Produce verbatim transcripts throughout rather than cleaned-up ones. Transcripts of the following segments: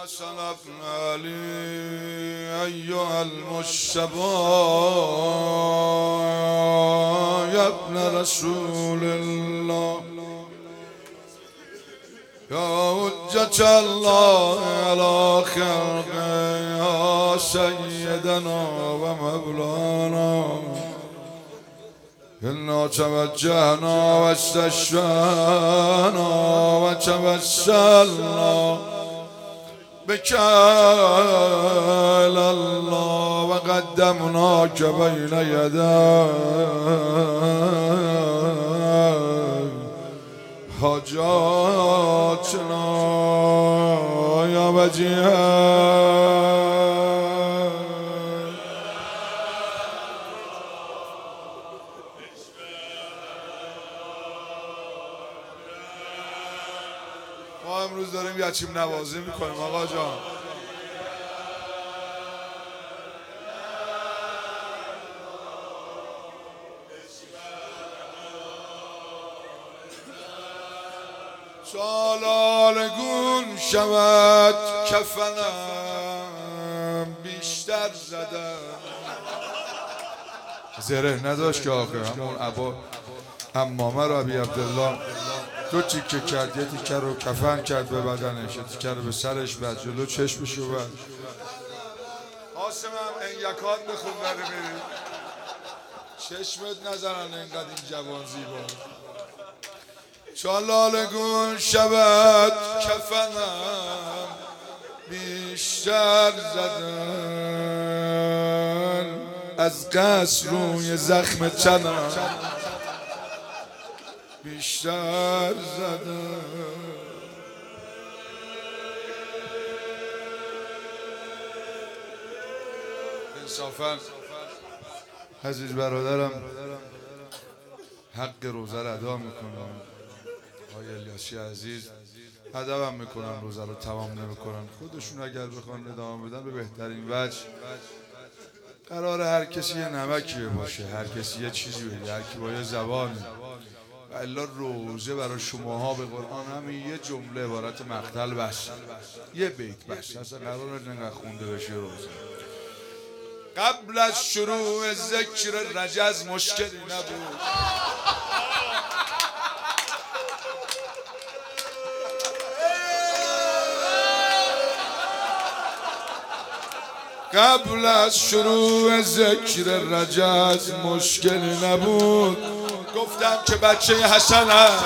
سلفنا لي أيها المجتبى يا ابن رسول الله يا حجة الله على خلقه يا سيدنا ومولانا إنا توجهنا واستشفعنا وتوسلنا بك إلى الله وقدمناك بين يدي حاجاتنا يا وجيه ما امروز داریم یتیم نوازی میکنیم آقا جان. سالال گون شود کفنم بیشتر زدم. زره نداشت که آخه همون عبا امامه را ابی عبدالله دو تیکه کرد، یه تیکه رو کفن کرد به بدنش، یه تیکه رو به سرش بد، جلو چشمشو بد. قاسم هم انگکات بخون بره میری چشمت نزنن اینقدر این جوان زیبا. چالال گون شود کفنم بیشتر زدن از قصر روی زخم چنم بیشتر زدن. انصافا عزیز برادرم حق روزه رو ادا میکنم. آقای الیاسی عزیز ادبم میکنن، روزه رو تمام نمیکنن. خودشون اگر بخوان ادامه بدن به بهترین وجه. قرار هر کسی یه نمکی باشه، هر کسی یه چیزی بگه، هر کی با یه زبانی. و الا روزه برای شماها به قرآن همین یه جمله عبارت مقتل بس، یه بیت بس. اصلا قرار نگه خونده بشه روزه. قبل از شروع ذکر رجز مشکلی نبود. قبل از شروع ذکر رجز مشکلی نبود. گفتم که بچه حسنم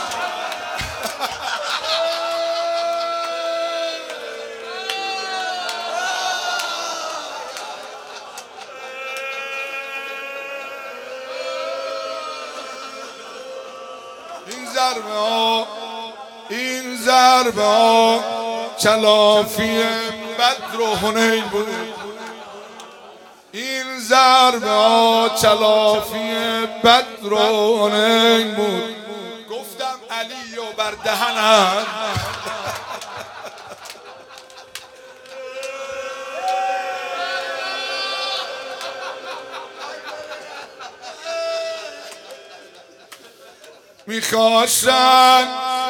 این ضربه ها این ضربه ها کلافی بدر و حنین بود. این ضربه ها کلافی بدر و حنین بود. گفتم علی و بر دهنم میخواستن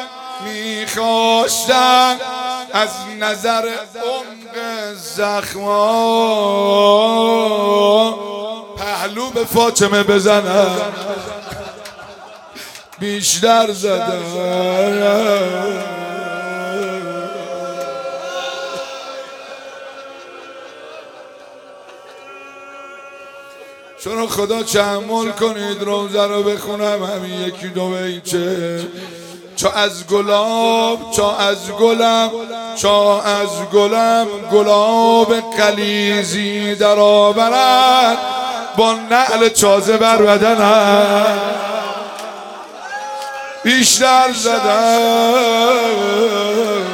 میخواستن از نظر عمق زخما پهلو به فاطمه بزنن بیشتر زدن. چون خدا تحمل کنید روزه رو بخونم همین یکی دو بیته. چو از گلاب چو از گلم چو از گلم گلاب غلیظی در آورد با نعل تازه بر بدنم بیشتر زدن.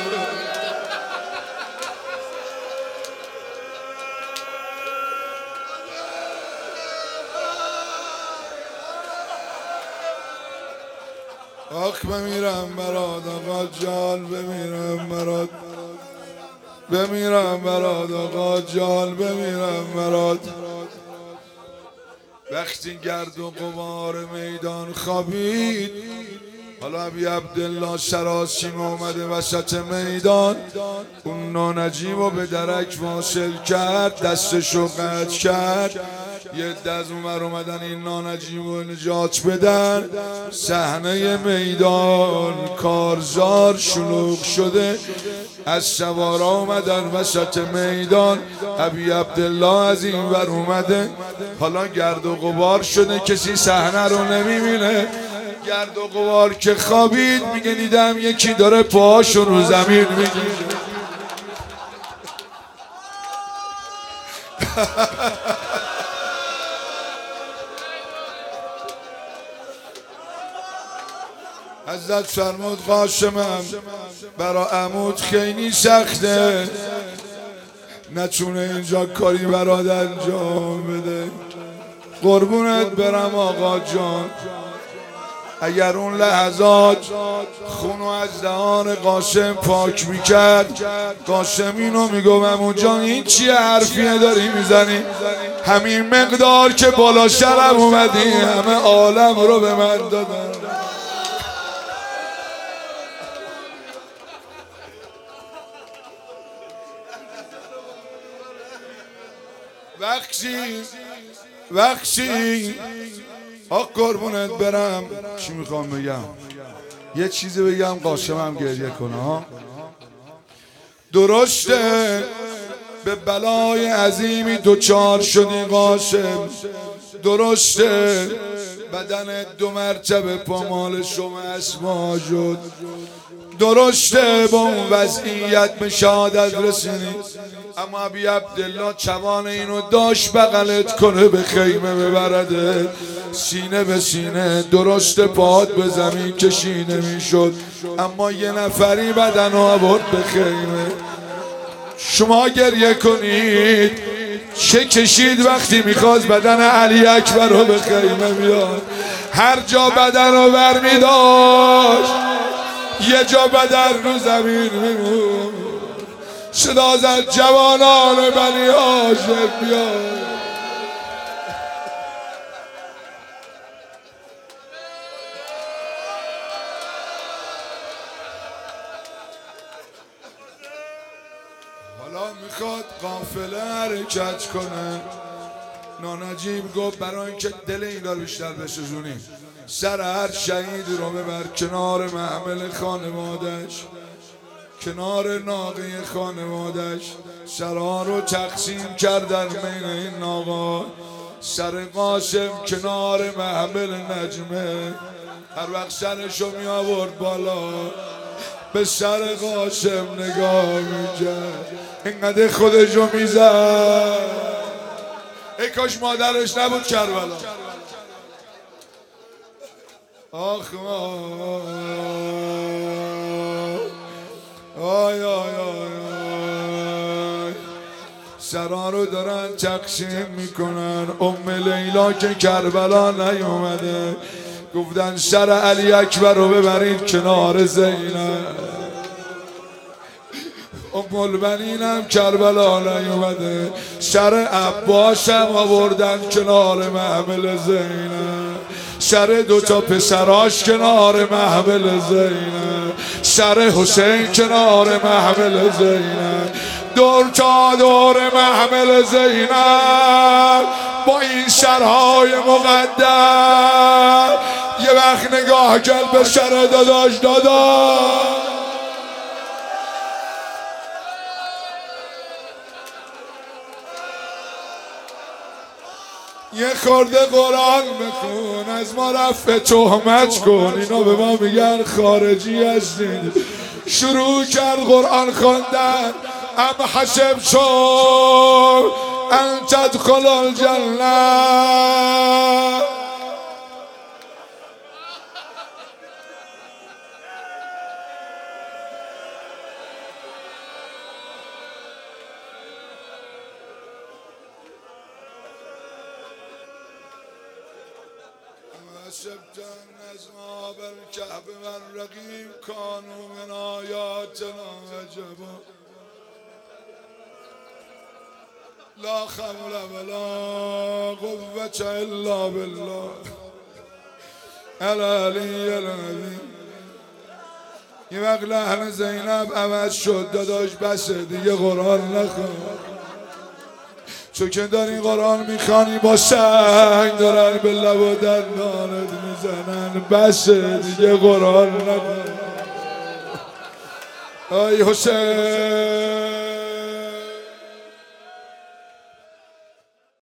آخ بمیرم برات آقا جان، بمیرم برات، بمیرم برات آقا جان، بمیرم برات. وقتی گرد و غبار میدان خوابید حالا ابی عبدالله سراسیم اومده وسط میدان، اون نانجیم رو به درک واصل کرد، دستشو قطع کرد. یه عده از اونور اومدن این نانجیم رو نجات بدن. صحنه میدان کارزار شلوغ شده، از سوارا اومدن وسط میدان. ابی عبدالله از این ور اومده، حالا گرد و غبار شده، کسی صحنه رو نمیبینه. گرد و غبار که خوابید، میگه دیدم یکی داره پاهاشو رو زمین میگیره. حضرت فرمود قاسمم برا عمود خیلی سخته، نتونه اینجا کاری برات انجام بده. قربونت برم آقا جان، اگر اون لحظات خونو از دهان قاسم پاک میکرد، قاسم اینو میگم عمو جان این چیه حرفیه داری میزنی؟ همین مقدار که بالا شرم اومدی همه عالم رو به من دادن. وقتی وقتی آق قربونت برم، چی میخوام بگم؟ یه چیزی بگم قاسمم گریه کنه ها. درسته به بلای عظیمی دوچار شدی قاسم، درسته بدن دو مرتبه پامال شما اسما شد، درسته با اون وضعیت به شهادت رسیدی، اما ابی عبدالله توان اینو داشت بغلت کنه به خیمه ببرده سینه به سینه. درسته پاهات به زمین کشیده میشد، اما یه نفری بدن رو آورد به خیمه. شما گریه کنید چه کشید وقتی میخواست بدن علی اکبر رو به خیمه بیاد. هر جا بدن رو برمیداشت یه جا بدن رو زمین میمون. صدا زد جوانان بنی هاشم بیاد. حالا میخواد قافله حرکت کنه. نانجیم گفت برای اینکه دل اینا رو بیشتر بسوزونی، سر هر شهید رو ببر کنار محمل خانوادش، کنار ناقه خانوادش. سرها رو تقسیم کردن بین این ناقا. سر قاسم کنار محمل نجمه، هر وقت سرشو می آورد بالا به سر قاسم نگاه میکرد، اینقدر خودشو میزد ای کاش مادرش نبود کربلا. آخ آی آی آی سرا رو دارن تقسیم میکنن. ام لیلا که کربلا نیومده، گفتن سر علی اکبر رو ببرید کنار زینب. ام البنین هم کربلا نیومده، سر عباس هم آوردن کنار محمل زینب. سر دوتا پسراش کنار محمل زینب، سر حسین کنار محمل زینب. دور تا دور محمل زینب با این سرهای مقدر. یه وقت نگاه کرد به سر داداش داداش، یه خورده قرآن بخون از ما رفع تهمت کن. اینا به ما میگن خارجی هستید. شروع کرد قرآن خواندن. ام حسبتم ان تدخلوا الجنة حسبت ان اصحاب الكهف والرقيم كانوا من آياتنا عجبا لا حول ولا قوة الا بالله العلي العظيم. یه وقت لحن زینب عوض شد داداش بسه دیگه قرآن نخون، چون که داری قرآن میخوانی با سنگ دارن به لب و دندانت میزنن، بسه دیگه قرآن نخون. ای حسین